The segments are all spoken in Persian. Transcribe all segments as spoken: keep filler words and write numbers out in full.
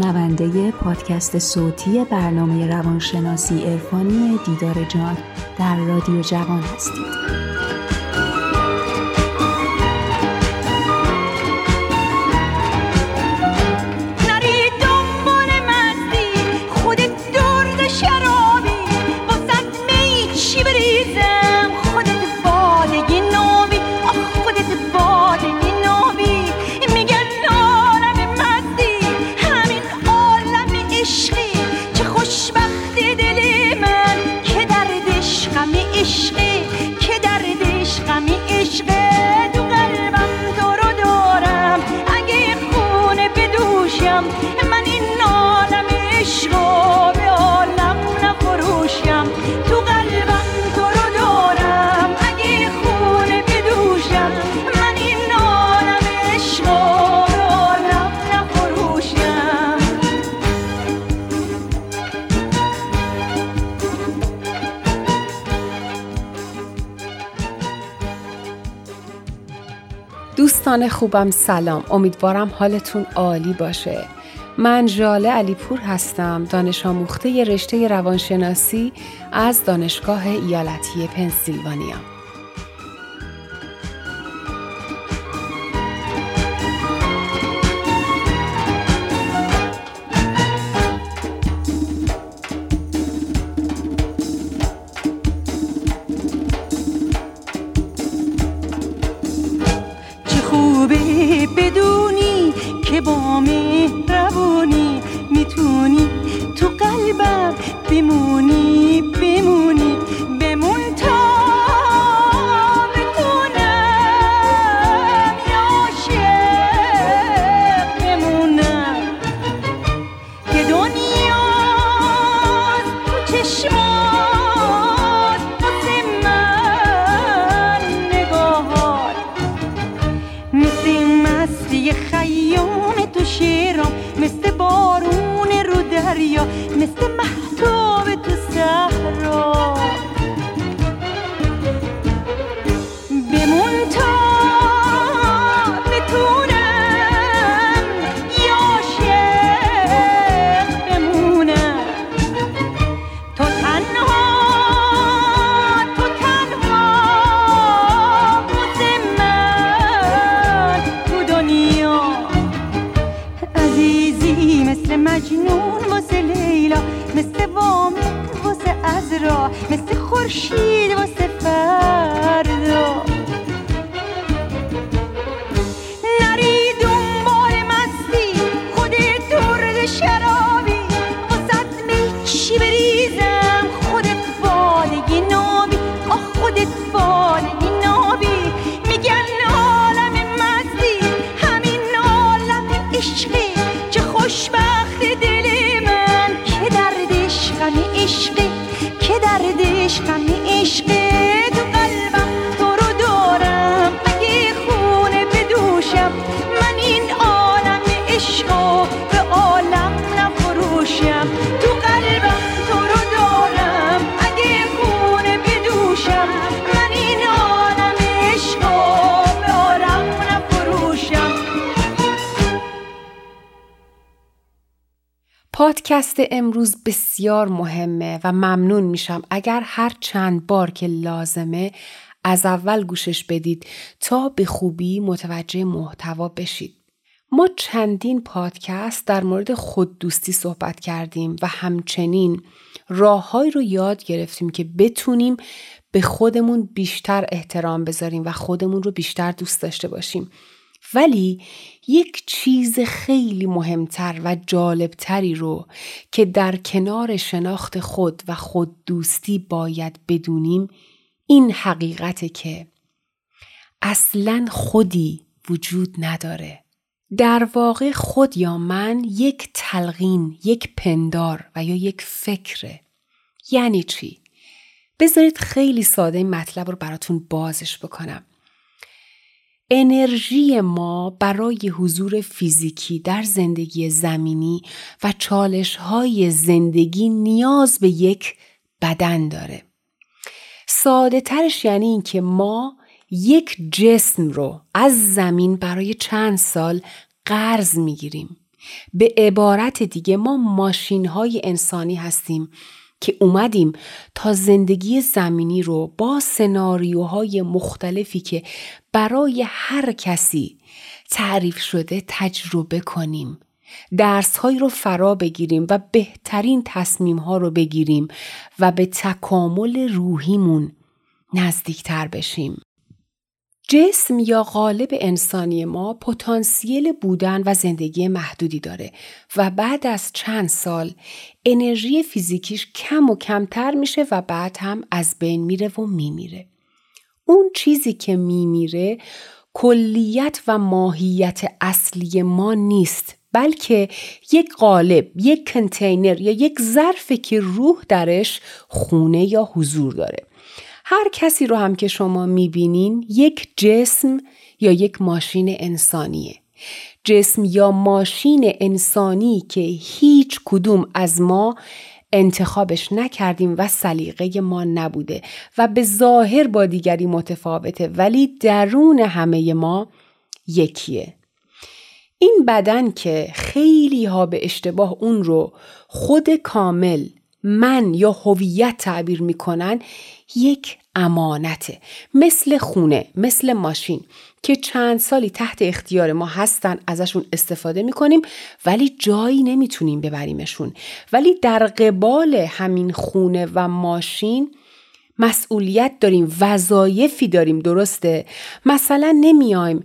شنونده پادکست صوتی برنامه روانشناسی عرفانی دیدار جان در رادیو جوان هستید. دوستان خوبم سلام، امیدوارم حالتون عالی باشه. من ژاله علیپور هستم، دانش آموخته رشته روانشناسی از دانشگاه ایالتی پنسیلوانیا. بدونی که با مهربونی میتونی تو قلبم بمونی بمونی بمون تا بتونم عاشق بمونم که دنیا تو چشمات واسه من نگاهات مثل مستی خیام تو شیرام، مثل بارون رو دریا، مثل مهتاب تو صحرا بمون تا بتونم عاشق بمونم. تو تنها تو تنها واسه من تو دنیا عزیزی، مثل مجنون واسه لیلا، مثل وامق واسه عذرا، مثل خورشید واسه فردا. نری دنبال مستی خودت درد شرابی، واسه می چی بریزم خودت بالگی نابی، آه خودت بالگی نابی. میگن عالم مستی همین عالم عشقی، چه خوشبخت دل من که دردش غم عشقی، که دردش غم عشقی. تو قلبم تو رو دارم اگه خونه بدوشم، من این عالم عشقو به عالم نفروشم. تو قلبم تو رو دارم اگه خونه بدوشم، من این عالم عشقو به عالم نفروشم. پادکست امروز بسیار مهمه و ممنون میشم اگر هر چند بار که لازمه از اول گوشش بدید تا به خوبی متوجه محتوا بشید. ما چندین پادکست در مورد خوددوستی صحبت کردیم و همچنین راههایی رو یاد گرفتیم که بتونیم به خودمون بیشتر احترام بذاریم و خودمون رو بیشتر دوست داشته باشیم. ولی یک چیز خیلی مهمتر و جالبتری رو که در کنار شناخت خود و خود دوستی باید بدونیم این حقیقته که اصلاً خودی وجود نداره. در واقع خود یا من یک تلقین، یک پندار و یا یک فکره. یعنی چی؟ بذارید خیلی ساده این مطلب رو براتون بازش بکنم. انرژی ما برای حضور فیزیکی در زندگی زمینی و چالش‌های زندگی نیاز به یک بدن داره. ساده ترش یعنی این که ما یک جسم رو از زمین برای چند سال قرض میگیریم. به عبارت دیگه ما ماشین‌های انسانی هستیم که اومدیم تا زندگی زمینی رو با سناریوهای مختلفی که برای هر کسی تعریف شده تجربه کنیم. درس‌هایی رو فرا بگیریم و بهترین تصمیم‌ها رو بگیریم و به تکامل روحیمون نزدیکتر بشیم. جسم یا قالب انسانی ما پتانسیل بودن و زندگی محدودی داره و بعد از چند سال انرژی فیزیکیش کم و کمتر میشه و بعد هم از بین میره و میمیره. اون چیزی که میمیره کلیت و ماهیت اصلی ما نیست، بلکه یک قالب، یک کنتینر یا یک ظرفی که روح درش خونه یا حضور داره. هر کسی رو هم که شما میبینین یک جسم یا یک ماشین انسانیه. جسم یا ماشین انسانی که هیچ کدوم از ما انتخابش نکردیم و سلیقه ما نبوده و به ظاهر با دیگری متفاوته، ولی درون همه ما یکیه. این بدن که خیلی ها به اشتباه اون رو خود کامل، من یا هویت تعبیر میکنن، یک امانته، مثل خونه، مثل ماشین که چند سالی تحت اختیار ما هستن، ازشون استفاده میکنیم ولی جایی نمیتونیم ببریمشون. ولی در قبال همین خونه و ماشین مسئولیت داریم، وظایفی داریم، درسته؟ مثلا نمیایم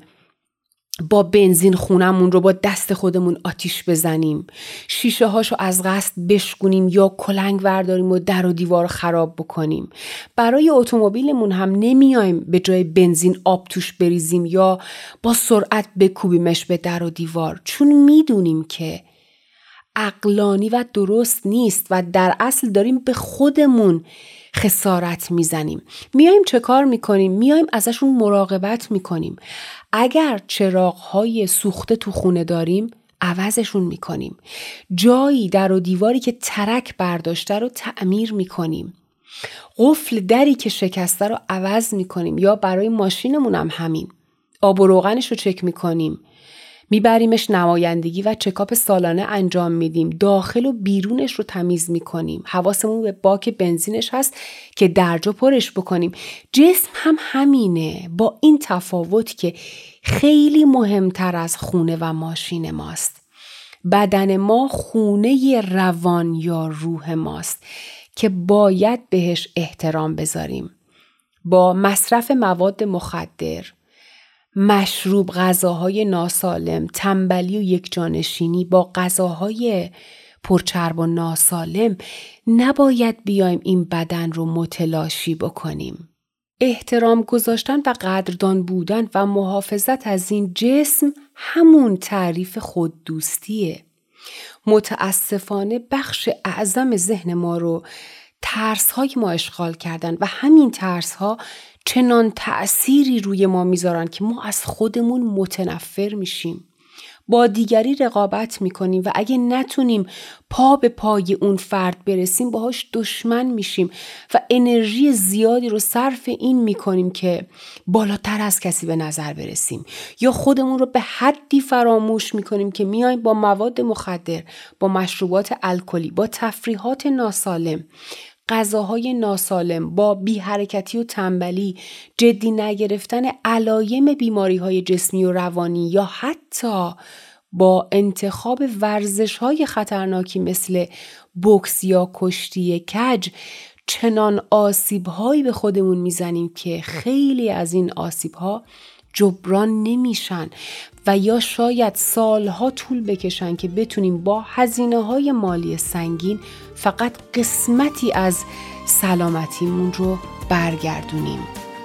با بنزین خونمون رو با دست خودمون آتیش بزنیم، شیشه هاشو از قصد بشکنیم یا کلنگ ورداریم و در و دیوار خراب بکنیم. برای اتومبیلمون هم نمیایم به جای بنزین آب توش بریزیم یا با سرعت بکوبیمش به در و دیوار، چون میدونیم که عقلانی و درست نیست و در اصل داریم به خودمون خسارت میزنیم. میایم چه کار میکنیم؟ میایم ازشون مراقبت میکنیم. اگر چراغ‌های سوخته تو خونه داریم عوضشون میکنیم. جایی در و دیواری که ترک برداشته رو تعمیر میکنیم. قفل دری که شکسته رو عوض میکنیم. یا برای ماشینمون هم همین. آب و روغنش رو چک میکنیم. میبریمش نمایندگی و چکاپ سالانه انجام میدیم. داخل و بیرونش رو تمیز میکنیم. حواسمون به باک بنزینش هست که درجا پرش بکنیم. جسم هم همینه، با این تفاوت که خیلی مهمتر از خونه و ماشین ماست. بدن ما خونه روان یا روح ماست که باید بهش احترام بذاریم. با مصرف مواد مخدر، مشروب، غذاهای ناسالم، تنبلی و یکجانشینی با غذاهای پرچرب و ناسالم نباید بیایم این بدن رو متلاشی بکنیم. احترام گذاشتن و قدردان بودن و محافظت از این جسم همون تعریف خوددوستیه. متاسفانه بخش اعظم ذهن ما رو ترس‌های ما اشغال کردن و همین ترس‌ها چنان تأثیری روی ما میذارن که ما از خودمون متنفر میشیم. با دیگری رقابت میکنیم و اگه نتونیم پا به پای اون فرد برسیم باهاش دشمن میشیم و انرژی زیادی رو صرف این میکنیم که بالاتر از کسی به نظر برسیم، یا خودمون رو به حدی فراموش میکنیم که میایم با مواد مخدر، با مشروبات الکلی، با تفریحات ناسالم، غذاهای ناسالم، با بی حرکتی و تنبلی، جدی نگرفتن علایم بیماری‌های جسمی و روانی، یا حتی با انتخاب ورزش‌های خطرناکی مثل بوکس یا کشتی کج چنان آسیب‌هایی به خودمون میزنیم که خیلی از این آسیب‌ها جبران نمیشن و یا شاید سالها طول بکشن که بتونیم با هزینه‌های مالی سنگین فقط قسمتی از سلامتیمون رو برگردونیم.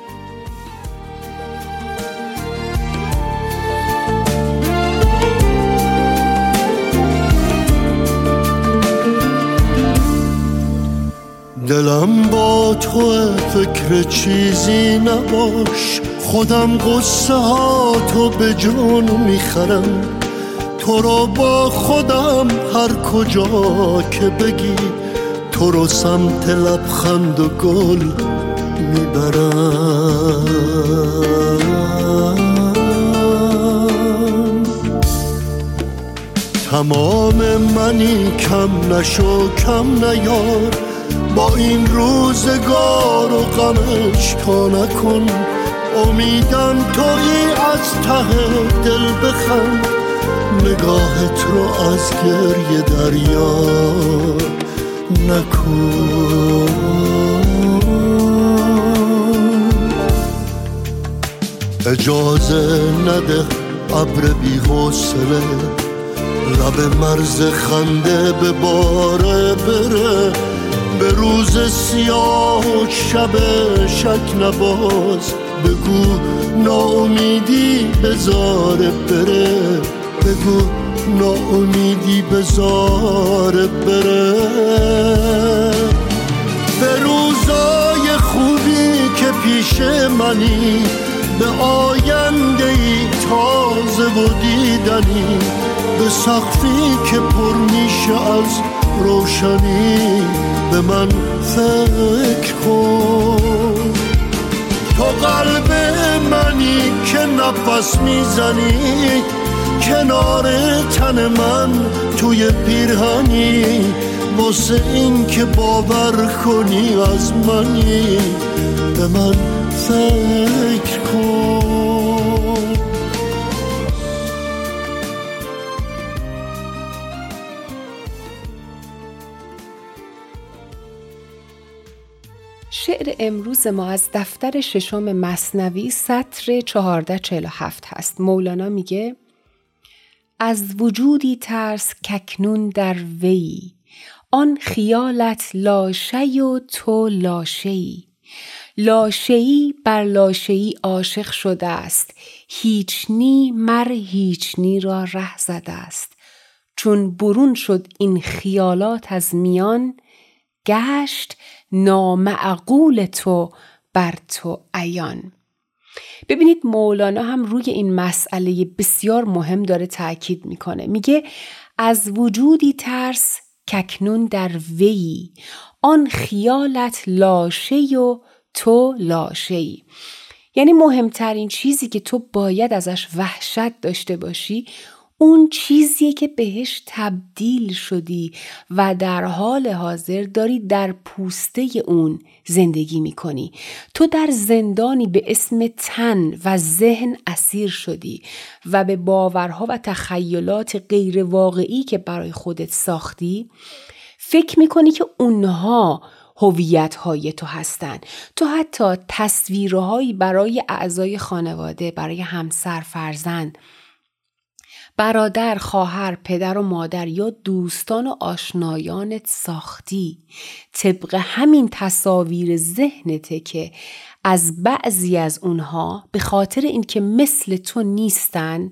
دلم با تو فکر چیزی نباش، خودم قصه ها تو به جان میخرم، تو رو با خودم هر کجا که بگی، تو رو سمت لبخند و گل میبرم. تمام کم نشو کم نیار، با این روزگار و غمش تا نکن. امیدم تویی از ته دل بخند، نگاهت رو از گریه دریا نکن. اجازه نده ابر بی حوصله لب مرز خنده به باره بره، به روز سیاه و شب شک نباز. بگو ناامیدی بذاره بره، بگو ناامیدی بذاره بره. به روزای خوبی که پیش منی، به آینده ای تازه و دیدنی، به سقفی که پر میشه از روشنی، به من فکر کن. تو قلب منی که نفس میزنی، کنار تن من توی پیرهنی، واسه این که باور کنی از منی، به من فکر کن. شعر امروز ما از دفتر ششم مثنوی سطر چهارده چهل و هفت هست. مولانا میگه از وجودی ترس کاکنون در وی، آن خیالت لاشی و تو لاشی. لاشی بر لاشی عاشق شده است، هیچ نی مر هیچ نی را ره زده است. چون برون شد این خیالات از میان، گشت نامعقول تو بر تو عیان. ببینید مولانا هم روی این مسئله بسیار مهم داره تأکید میکنه. میگه از وجودی ترس کاکنون در وی، آن خیالت لاشی و تو لاشی. یعنی مهمترین چیزی که تو باید ازش وحشت داشته باشی اون چیزیه که بهش تبدیل شدی و در حال حاضر داری در پوسته اون زندگی میکنی. تو در زندانی به اسم تن و ذهن اسیر شدی و به باورها و تخیلات غیر واقعی که برای خودت ساختی فکر میکنی که اونها هویت‌های تو هستن. تو حتی تصویرهایی برای اعضای خانواده، برای همسر، فرزند، برادر، خواهر، پدر و مادر یا دوستان و آشنایانت ساختی. طبق همین تصاویر ذهنته که از بعضی از اونها به خاطر اینکه مثل تو نیستن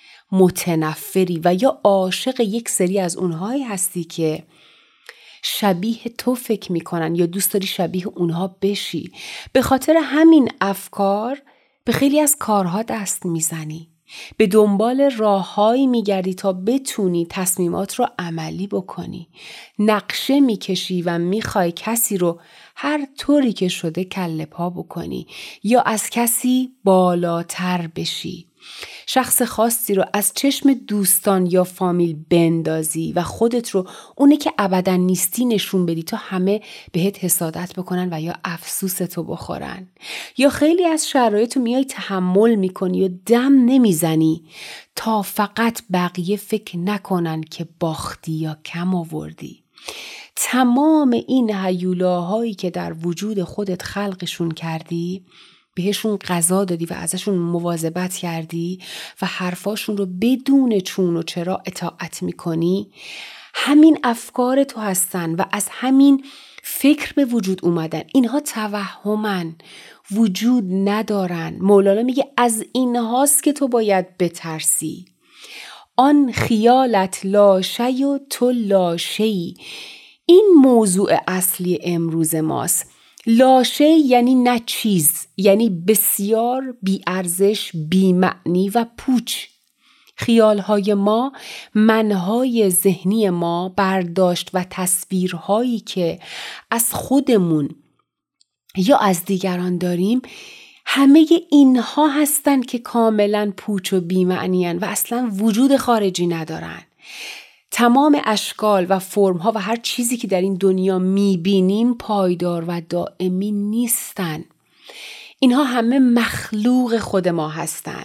متنفری و یا عاشق یک سری از اونهایی هستی که شبیه تو فکر میکنن یا دوست داری شبیه اونها بشی. به خاطر همین افکار به خیلی از کارها دست میزنی. به دنبال راههایی میگردی تا بتونی تصمیمات رو عملی بکنی. نقشه میکشی و میخوای کسی رو هر طوری که شده کله پا بکنی یا از کسی بالاتر بشی. شخص خاصی رو از چشم دوستان یا فامیل بندازی و خودت رو اونه که ابدا نیستی نشون بدی تا همه بهت حسادت بکنن و یا افسوستو بخورن. یا خیلی از شرایط رو میای تحمل میکنی و دم نمیزنی تا فقط بقیه فکر نکنن که باختی یا کم آوردی. تمام این هیولاهایی که در وجود خودت خلقشون کردی، بهشون غذا دادی و ازشون مواظبت کردی و حرفاشون رو بدون چون و چرا اطاعت میکنی، همین افکار تو هستن و از همین فکر به وجود اومدن. اینها توهمن، وجود ندارن. مولانا میگه از اینهاست که تو باید بترسی. آن خیالت لاشی و تو لاشی. این موضوع اصلی امروز ماست. لاشه یعنی نه چیز، یعنی بسیار بی ارزش، بی معنی و پوچ. خیالهای ما، منهای ذهنی ما، برداشت و تصویرهایی که از خودمون یا از دیگران داریم، همه اینها هستن که کاملا پوچ و بی معنی هن و اصلا وجود خارجی ندارن. تمام اشکال و فرم‌ها و هر چیزی که در این دنیا می‌بینیم پایدار و دائمی نیستن. اینها همه مخلوق خود ما هستن.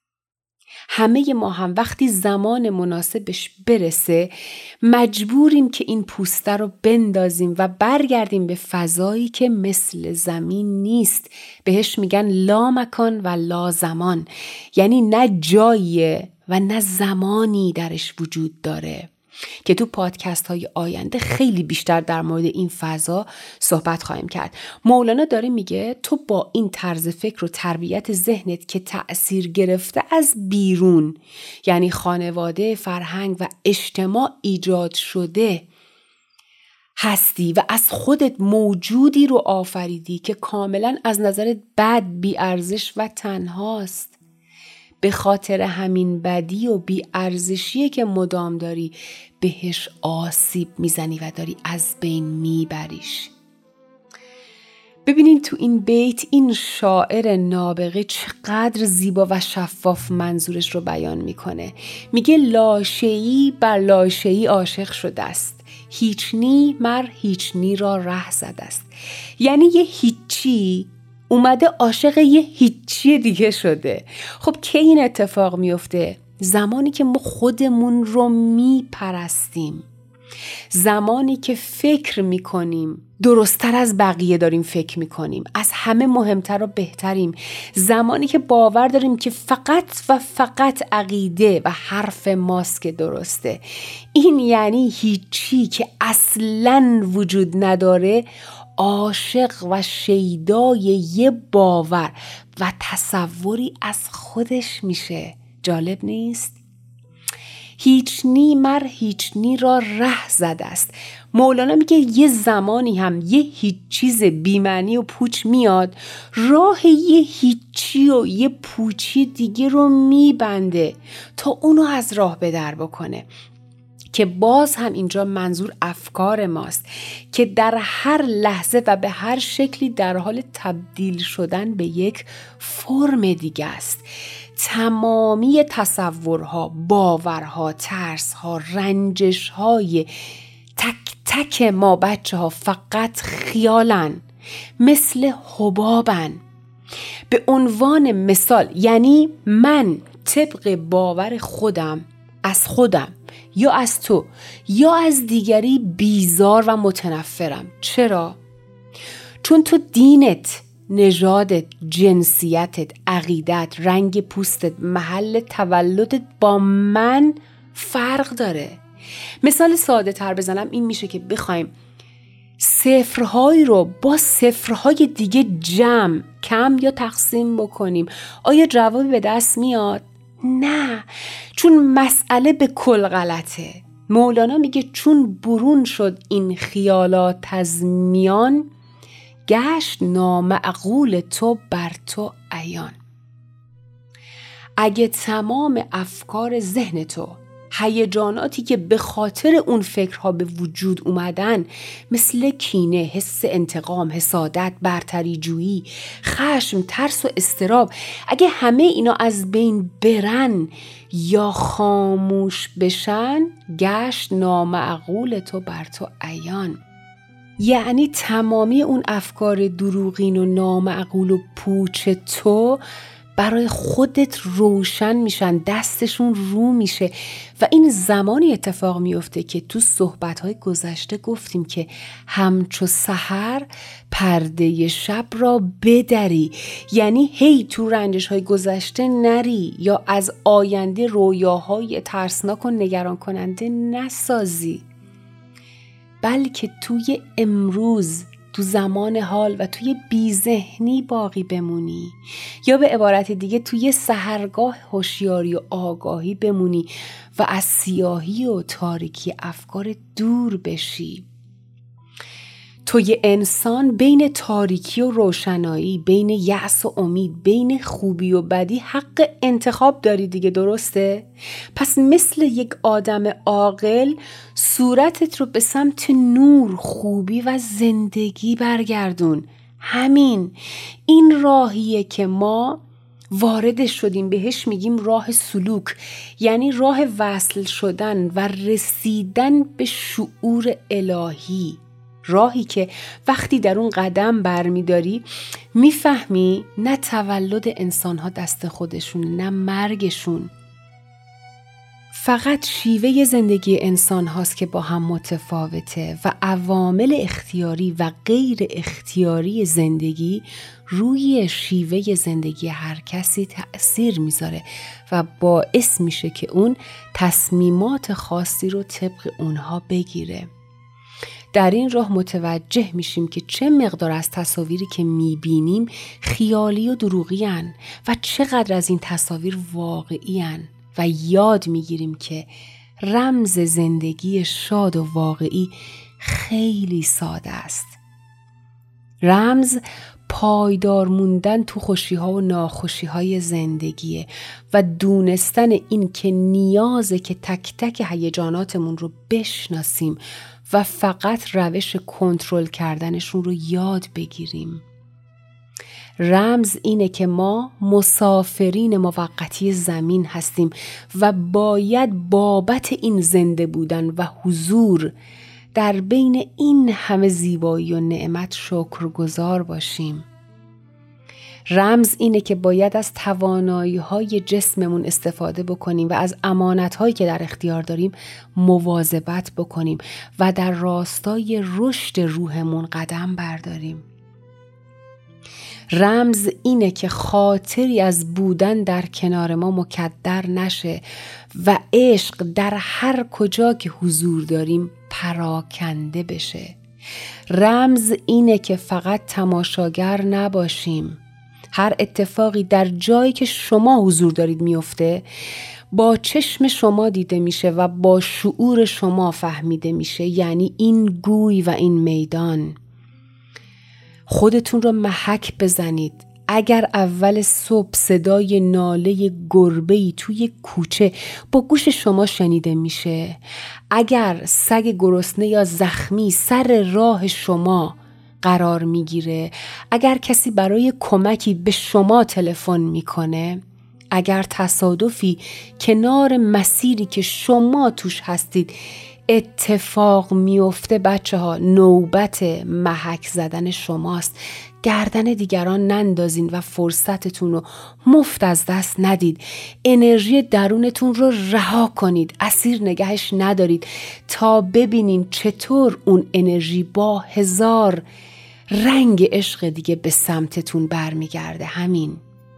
همه ما هم وقتی زمان مناسبش برسه مجبوریم که این پوسته رو بندازیم و برگردیم به فضایی که مثل زمین نیست. بهش میگن لا مکان و لا زمان، یعنی نه جاییه و نه زمانی درش وجود داره، که تو پادکست های آینده خیلی بیشتر در مورد این فضا صحبت خواهیم کرد. مولانا داره میگه تو با این طرز فکر و تربیت ذهنت که تأثیر گرفته از بیرون، یعنی خانواده، فرهنگ و اجتماع ایجاد شده هستی و از خودت موجودی رو آفریدی که کاملا از نظرت بد، بی‌ارزش و تنهاست. به خاطر همین بدی و بی‌ارزشیه که مدام داری بهش آسیب میزنی و داری از بین میبریش. ببینین تو این بیت این شاعر نابغه چقدر زیبا و شفاف منظورش رو بیان میکنه. میگه لاشه‌ای بر لاشه‌ای عاشق شده است، هیچنی مر هیچنی را ره زده است. یعنی یه هیچی اومده عاشق یه هیچی دیگه شده. خب کی این اتفاق میفته؟ زمانی که ما خودمون رو میپرستیم، زمانی که فکر میکنیم درست‌تر از بقیه داریم فکر میکنیم، از همه مهمتر و بهتریم، زمانی که باور داریم که فقط و فقط عقیده و حرف ماست که درسته. این یعنی هیچی که اصلاً وجود نداره عاشق و شیدای یه باور و تصوری از خودش میشه. جالب نیست؟ هیچنی مر هیچنی را ره زده است. مولانا میگه یه زمانی هم یه هیچ چیز بی‌معنی و پوچ میاد، راه یه هیچی و یه پوچی دیگه رو میبنده تا اونو از راه به در بکنه. که باز هم اینجا منظور افکار ماست که در هر لحظه و به هر شکلی در حال تبدیل شدن به یک فرم دیگه است. تمامی تصورها، باورها، ترسها، رنجشهای تک تک ما بچه ها فقط خیالن، مثل حبابن. به عنوان مثال، یعنی من طبق باور خودم از خودم یا از تو یا از دیگری بیزار و متنفرم. چرا؟ چون تو دینت، نژادت، جنسیتت، عقیدت، رنگ پوستت، محل تولدت با من فرق داره. مثال ساده تر بزنم این میشه که بخوایم صفرهایی رو با صفرهای دیگه جمع، کم یا تقسیم بکنیم، آیا جوابی به دست میاد؟ نه، چون مسئله به کل غلطه. مولانا میگه چون برون شد این خیالات از میان، گشت نامعقول تو بر تو عیان. اگه تمام افکار ذهن تو، هیجاناتی که به خاطر اون فکرها به وجود اومدن، مثل کینه، حس انتقام، حسادت، برتری جویی، خشم، ترس و اضطراب، اگه همه اینا از بین برن یا خاموش بشن، گشت نامعقول تو بر تو عیان. یعنی تمامی اون افکار دروغین و نامعقول و پوچ تو برای خودت روشن میشن، دستشون رو میشه. و این زمانی اتفاق میفته که تو صحبت‌های گذشته گفتیم که همچو سحر پرده شب را بدری، یعنی هی تو رنجش‌های گذشته نری یا از آینده رویاهای ترسناک و نگران کننده نسازی، بلکه توی امروز، تو زمان حال و توی بی‌ذهنی باقی بمونی، یا به عبارت دیگه توی سحرگاه هوشیاری و آگاهی بمونی و از سیاهی و تاریکی افکار دور بشی. توی انسان بین تاریکی و روشنایی، بین یأس و امید، بین خوبی و بدی حق انتخاب داری دیگه، درسته؟ پس مثل یک آدم عاقل صورتت رو به سمت نور، خوبی و زندگی برگردون. همین این راهیه که ما واردش شدیم، بهش میگیم راه سلوک، یعنی راه وصل شدن و رسیدن به شعور الهی. راهی که وقتی در اون قدم برمیداری میفهمی نه تولد انسانها دست خودشون، نه مرگشون. فقط شیوه زندگی انسان هاست که با هم متفاوته و عوامل اختیاری و غیر اختیاری زندگی روی شیوه زندگی هر کسی تأثیر میذاره و باعث میشه که اون تصمیمات خاصی رو طبق اونها بگیره. در این راه متوجه میشیم که چه مقدار از تصاویری که میبینیم خیالی و دروغی هن و چقدر از این تصاویر واقعی هن و یاد میگیریم که رمز زندگی شاد و واقعی خیلی ساده است. رمز پایدار موندن تو خوشی‌ها و ناخوشی‌های زندگیه و دونستن این که نیازه که تک تک هیجاناتمون رو بشناسیم و فقط روش کنترل کردنشون رو یاد بگیریم. رمز اینه که ما مسافرین موقتی زمین هستیم و باید بابت این زنده بودن و حضور در بین این همه زیبایی و نعمت شکرگزار باشیم. رمز اینه که باید از توانایی‌های جسممون استفاده بکنیم و از امانت‌هایی که در اختیار داریم مواظبت بکنیم و در راستای رشد روحمون قدم برداریم. رمز اینه که خاطری از بودن در کنار ما مکدر نشه و عشق در هر کجا که حضور داریم پراکنده بشه. رمز اینه که فقط تماشاگر نباشیم. هر اتفاقی در جایی که شما حضور دارید میفته با چشم شما دیده میشه و با شعور شما فهمیده میشه، یعنی این گوی و این میدان. خودتون رو محک بزنید. اگر اول صبح صدای ناله گربه‌ای توی کوچه با گوش شما شنیده میشه، اگر سگ گرسنه یا زخمی سر راه شما قرار میگیره، اگر کسی برای کمکی به شما تلفن میکنه، اگر تصادفی کنار مسیری که شما توش هستید اتفاق میفته، بچه ها نوبت محک زدن شماست. گردن دیگران نندازین و فرصتتون رو مفت از دست ندید. انرژی درونتون رو رها کنید، اسیر نگهش ندارید تا ببینین چطور اون انرژی با هزار رنگ عشق دیگه به سمتتون برمیگرده. همین.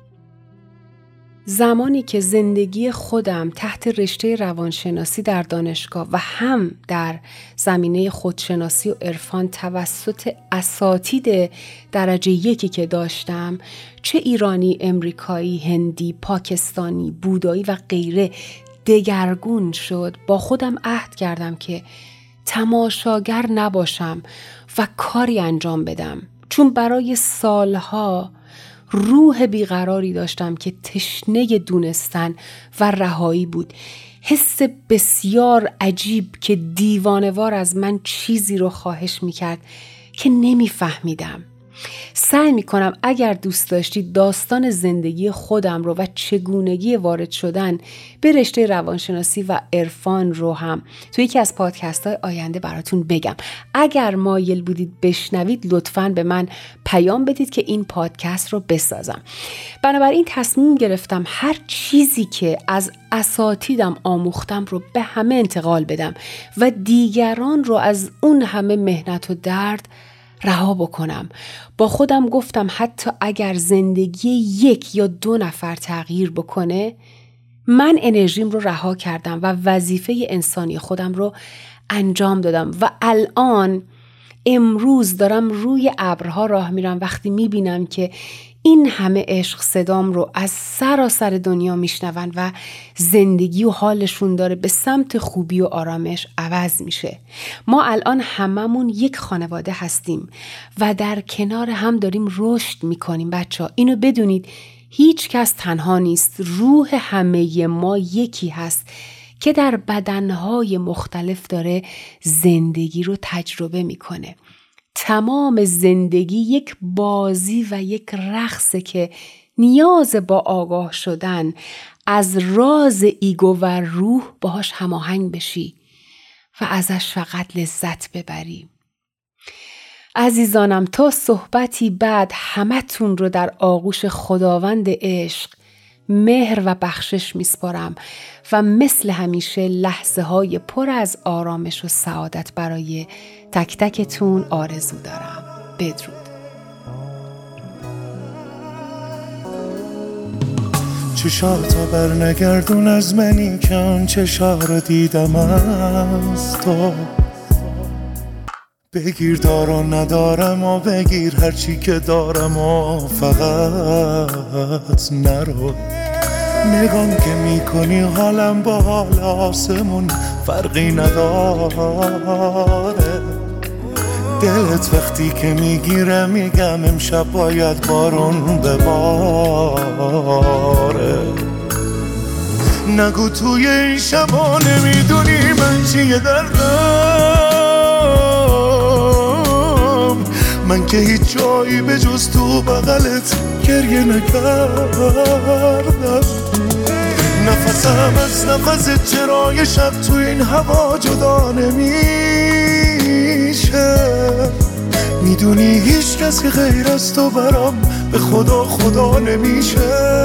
زمانی که زندگی خودم تحت رشته روانشناسی در دانشگاه و هم در زمینه خودشناسی و عرفان توسط اساتید درجه یکی که داشتم، چه ایرانی، امریکایی، هندی، پاکستانی، بودایی و غیره، دگرگون شد، با خودم عهد کردم که تماشاگر نباشم و کاری انجام بدم، چون برای سالها روح بیقراری داشتم که تشنه دونستن و رهایی بود. حس بسیار عجیب که دیوانه‌وار از من چیزی رو خواهش میکرد که نمیفهمیدم. سعی میکنم اگر دوست داشتید داستان زندگی خودم رو و چگونگی وارد شدن به رشته روانشناسی و عرفان رو هم توی یکی از پادکست های آینده براتون بگم. اگر مایل بودید بشنوید لطفاً به من پیام بدید که این پادکست رو بسازم. بنابراین تصمیم گرفتم هر چیزی که از اساتیدم آموختم رو به همه انتقال بدم و دیگران رو از اون همه مهنت و درد رها بکنم. با خودم گفتم حتی اگر زندگی یک یا دو نفر تغییر بکنه، من انرژیم رو رها کردم و وظیفه انسانی خودم رو انجام دادم و الان امروز دارم روی ابرها راه میرم وقتی میبینم که این همه عشق صدام رو از سراسر دنیا میشنون و زندگی و حالشون داره به سمت خوبی و آرامش عوض میشه. ما الان هممون یک خانواده هستیم و در کنار هم داریم رشد میکنیم. بچه ها اینو بدونید، هیچ کس تنها نیست. روح همه ما یکی هست که در بدنهای مختلف داره زندگی رو تجربه میکنه. تمام زندگی یک بازی و یک رقصه که نیاز با آگاه شدن از راز ایگو و روح باهاش هماهنگ بشی و ازش فقط لذت ببری. عزیزانم، تا صحبتی بعد همتون رو در آغوش خداوند عشق، مهر و بخشش میسپارم و مثل همیشه لحظه های پر از آرامش و سعادت برای تک تکتون آرزو دارم. بدرود. چشاتو بر نگردون از منی که آن چشا رو دیدم از تو. بگیر دارو ندارم و بگیر هرچی که دارم و فقط نرو. نگام که میکنی حالم با حال آسمون فرقی نداره. دلت وقتی که میگیره میگم امشب باید بارون بباره. نگو توی این شبا نمیدونی من چیه دردم. من که هیچ جایی به جز تو بغلت گریه نکردم. نفسم از نفست چرا یه شب تو این هوا جدا نمیشه. میدونی هیچ کسی غیر از تو برام به خدا خدا نمیشه.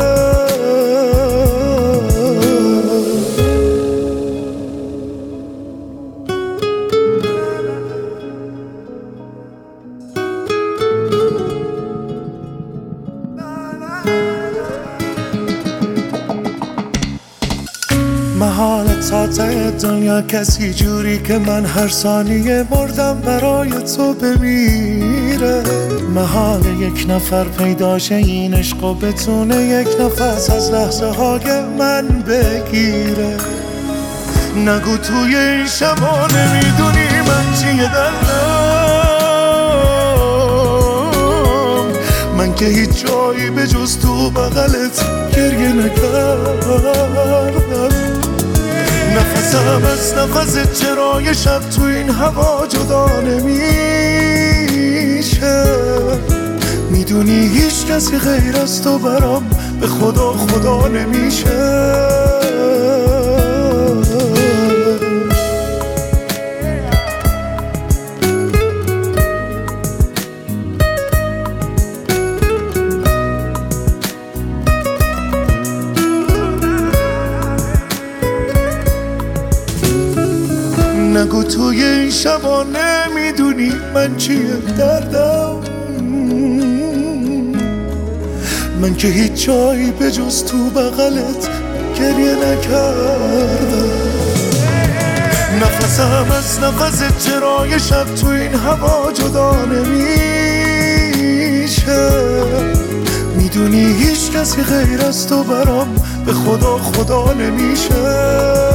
محالت تا ته دنیا کسی جوری که من هر ثانیه مردم برای تو بمیره. محال یک نفر پیداشه این عشق و بتونه یک نفس از لحظه های من بگیره. نگو توی این شبا نمیدونی من چیه دلم. من که هیچ جایی به جز تو بغلت گریه نکردم. نفسم از نفست چرا یه شب تو این هوا جدا نمیشه. میدونی هیچ کسی غیر از تو برام به خدا خدا نمیشه. نگو توی این شبا نمیدونی من چیه دردم. من که هیچ جایی به جز تو بغلت گریه نکردم. نفسم از نفست چرا یه شب تو این هوا جدا نمیشه. میدونی هیچ کسی غیر از تو برام به خدا خدا نمیشه.